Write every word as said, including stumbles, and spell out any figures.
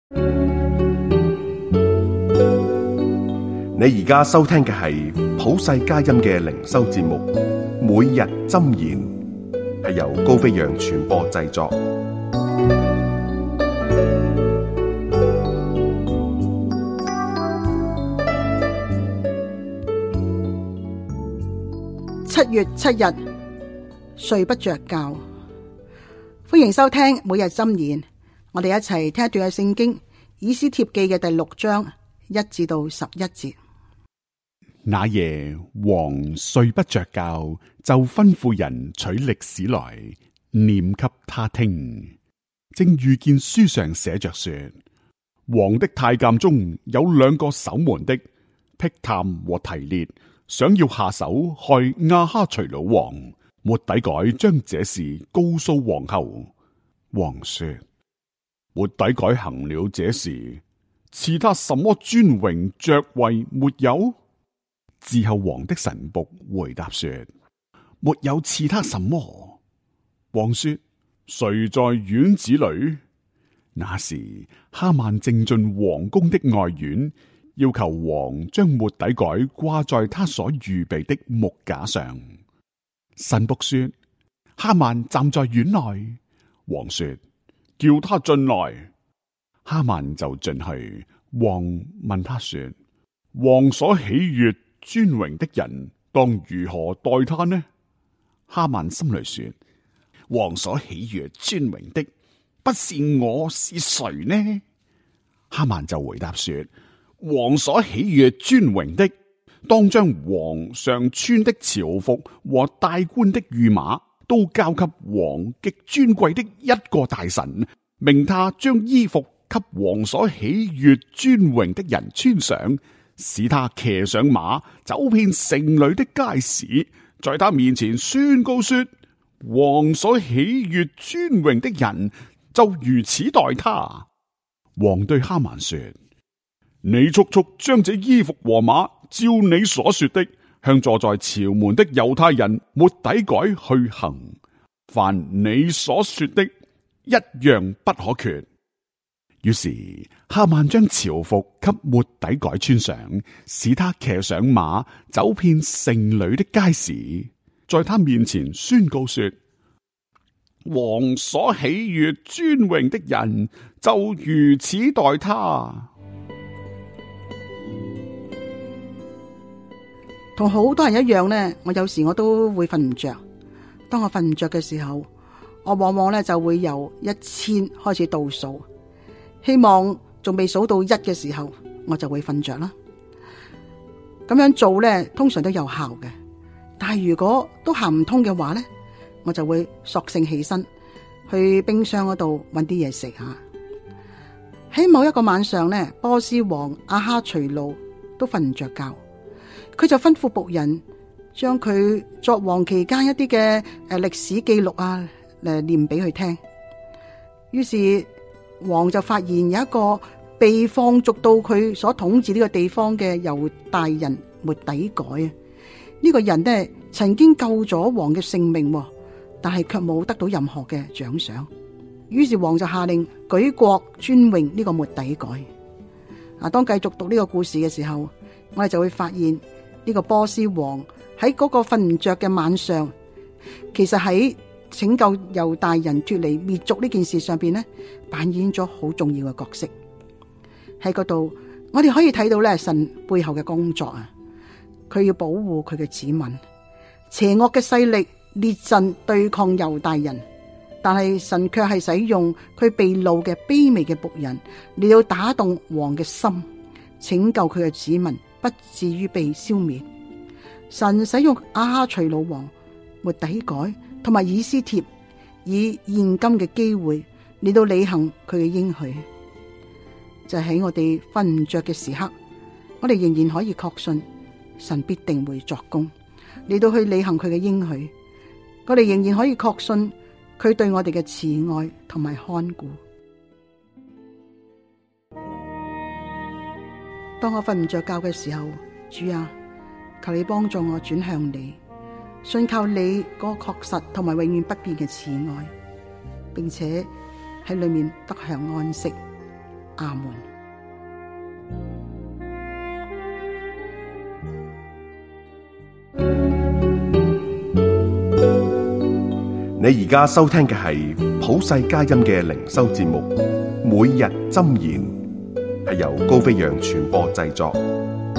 你而家收聽嘅係普世佳音嘅靈修節目，每日箴言，係由高飛揚傳播製作。 七月七日，睡不着覺。歡迎收聽每日箴言，我哋一齊聽一段嘅聖經，以斯帖記嘅第六章一至到十一節。 那夜王睡不着覺，就吩咐人取歷史來念給他聽。正遇見書上寫着說，王的太監中有兩個守門的，辟探和提列，想要下手害亞哈隨魯王。末底改將這事告訴王后。王說，末底改行了這事，賜他什麼尊榮爵位沒有？伺候王的臣僕回答說，沒有賜他什麼。王說，誰在院子裏？那時哈曼正進王宮的外院，要求王將末底改掛在他所預備的木架上。臣僕說，哈曼站在院內。王說，叫他進來。哈曼就進去。王問他說，王所喜悅尊榮的人，當如何待他呢？哈曼心裏說，王所喜悅尊榮的，不是我是誰呢？哈曼就回答說，王所喜悅尊榮的，當將王上穿的朝服和大官的御馬，都交給王極尊貴的一個大臣，命他將衣服給王所喜悅尊榮的人穿上，使他騎上馬，走遍城裏的街市，在他面前宣告說，王所喜悅尊榮的人就如此待他。王對哈曼說，你速速將這衣服和馬照你所說的，向坐在朝門的猶太人末底改去行，凡你所說的一樣不可缺。於是哈曼將朝服給末底改穿上，使他騎上馬，走遍城裏的街市，在他面前宣告說，王所喜悅尊榮的人就如此待他。 同好多人一樣呢，我有時我都會瞓唔着。當我瞓唔着嘅時候，我往往呢就會由一千開始倒數，希望仲未數到一嘅時候，我就會瞓着啦。咁樣做呢，通常都有效嘅。但係如果都行唔通嘅話呢，我就會索性起身去冰箱嗰度搵啲嘢食下。喺某一個晚上呢，波斯王亞哈隨魯都瞓唔着覺。佢就吩咐僕人將佢作王期間一啲嘅誒歷史記錄啊，誒念俾佢聽。於是王就發現有一個被放逐到佢所統治呢個地方嘅猶大人末底改啊。呢個人呢曾經救咗王嘅性命，但係卻冇得到任何嘅獎賞。於是王就下令舉國尊榮呢個末底改。啊，當繼續讀呢個故事嘅時候，我哋就會發現。呢個波斯王喺嗰個瞓唔着嘅晚上，其實喺拯救猶大人脫離滅族呢件事上邊咧，扮演咗好重要嘅角色。喺嗰度，我哋可以睇到咧神背後嘅工作啊！佢要保護佢嘅子民，邪惡嘅勢力列陣對抗猶大人，但係神卻係使用佢被擄嘅卑微嘅僕人嚟到打動王嘅心，拯救佢嘅子民。不至於被消滅。神使用亞哈隨魯王、末底改同埋以斯帖，以現今嘅機會嚟到履行佢嘅應許。就喺我哋瞓唔着嘅時刻，我哋仍然可以確信神必定會作工，嚟到去履行佢嘅應許。我哋仍然可以確信佢對我哋嘅慈愛同埋看顧。當我瞓唔着覺嘅時候，主啊，求你幫助我轉向你，信靠你嗰個確實同埋永遠不變嘅慈愛，並且喺裏面得享安息。 阿門。 你而家收聽嘅係普世佳音嘅靈修節目《每日箴言》，係由高飛揚傳播製作，